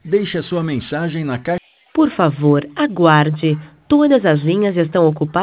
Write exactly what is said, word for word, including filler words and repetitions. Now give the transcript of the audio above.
Deixe a sua mensagem na caixa. Por favor, aguarde. Todas as linhas estão ocupadas.